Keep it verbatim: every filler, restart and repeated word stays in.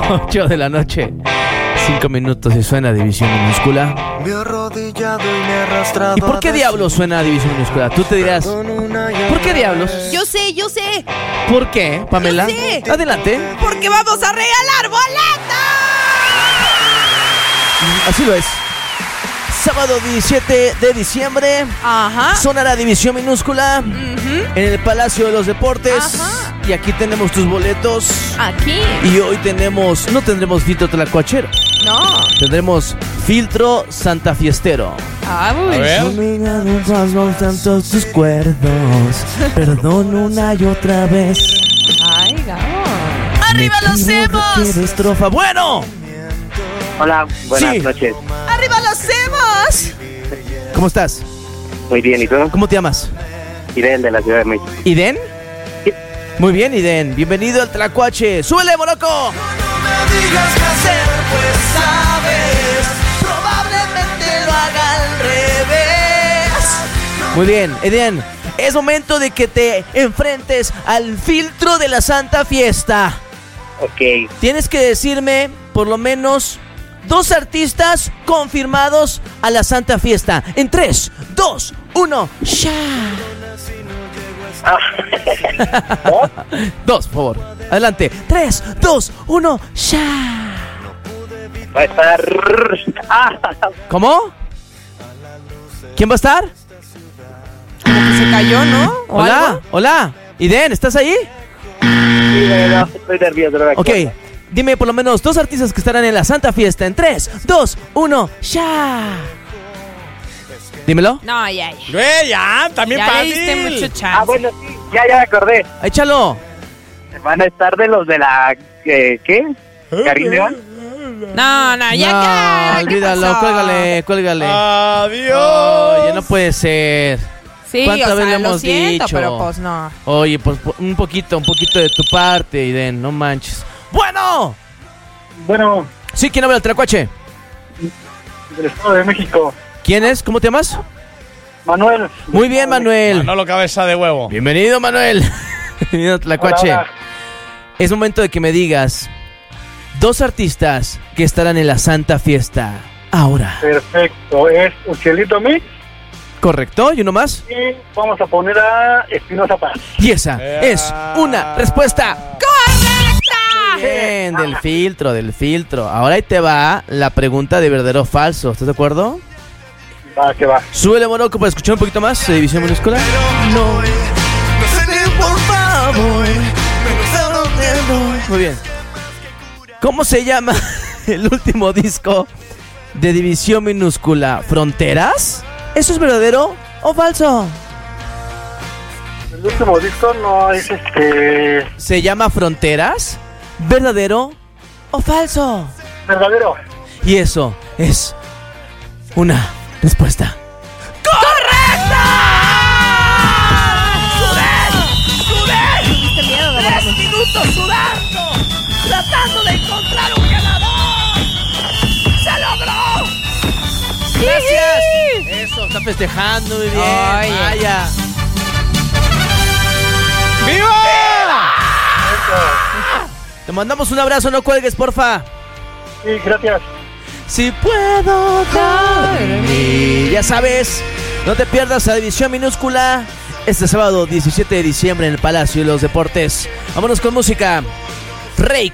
ocho de la noche. Cinco minutos y suena División Minúscula. ¿Y por qué diablos suena División Minúscula? Tú te dirás, ¿por qué diablos? Yo sé, yo sé. ¿Por qué, Pamela? Yo sé. Adelante. Porque vamos a regalar boletos. Así lo es. Sábado diecisiete de diciembre. Ajá. Sonará División Minúscula Uh-huh. en el Palacio de los Deportes. Ajá. Y aquí tenemos tus boletos. Aquí. Y hoy tenemos, no tendremos filtro tlacuachero. No. Tendremos filtro santafiestero. Ah, uy. A ver. Tantos tus cuerdos, perdón una y otra vez. Ay, Gabo. ¡Arriba los hemos! Estrofa. Bueno, Hola, buenas Sí. noches. ¡Arriba los hemos! ¿cómo estás? Muy bien, ¿y tú? ¿Cómo te llamas? Irene de la Ciudad de México. ¿Iden? Sí. Muy bien, Iden. Bienvenido al Tlacuache. ¡Súbele, Moroco! No me digas qué hacer, pues sabes, probablemente lo haga al revés. Muy bien, Iden. Es momento de que te enfrentes al filtro de la Santa Fiesta. Ok, Tienes que decirme por lo menos dos artistas confirmados a la Santa Fiesta. En tres, dos, uno, ¡ya! Dos, por favor. Adelante. Tres, dos, uno, ¡ya! va a estar... Ah, ¿Cómo? ¿Quién va a estar? Como que se cayó, ¿no? ¿O Hola, algo? hola. Iden, ¿estás ahí? sí, bueno, estoy nervioso. no me Ok. acuerdo. Dime por lo menos dos artistas que estarán en la Santa Fiesta. En tres, dos, uno, ¡ya! Dímelo. No, ya, ya. Güey, ya, también Ya le fácil. diste mucho Ah, chance. bueno, sí, ya, ya me acordé. Échalo. Van a estar de los de la... eh, ¿Qué? ¿Carrillo? No, no, ya, no, ya. ¿Qué olvídalo, pasó? cuélgale, cuélgale. Adiós. Oye, no puede ser. Sí, ¿Cuántas o veces sea, le lo hemos siento, dicho? pero pues no. Oye, pues po- un poquito, un poquito de tu parte, Iden, no manches. Bueno. Bueno, Sí, ¿quién habla el Tlacuache? del Estado de México. ¿Quién es? ¿Cómo te llamas? Manuel. Muy bien, Manuel. Manolo Cabeza de Huevo. Bienvenido, Manuel. Bienvenido a Tlacuache. Hola, hola. Es momento de que me digas dos artistas que estarán en la Santa Fiesta ahora. Perfecto, es Ucielito Mix ¿Correcto? ¿Y uno más? y vamos a poner a Espinosa Paz. Y esa Eh, es una respuesta ¡Correcta! bien del filtro, del filtro. Ahora ahí te va la pregunta de verdadero o falso. ¿Estás de acuerdo? Va, que va. Súbele, Moroco, para escuchar un poquito más de División Minúscula. No, no sé ni por favor, me gusta donde voy. Muy bien. ¿Cómo se llama el último disco de División Minúscula? ¿Fronteras? ¿Eso es verdadero o falso? El último disco no es este... ¿Se llama Fronteras? ¿Verdadero o falso? verdadero. Y eso es una respuesta. ¿Tuviste miedo, de verdad? Minutos sudando, tratando de encontrar un ganador. ¡Se logró! ¡Gracias! Eso, está festejando muy bien. Oye. Vaya. ¡Viva! Te mandamos un abrazo, no cuelgues, porfa. Sí, gracias. Si puedo dormir. Ya sabes, no te pierdas la División Minúscula este sábado diecisiete de diciembre en el Palacio de los Deportes. Vámonos con música. Rake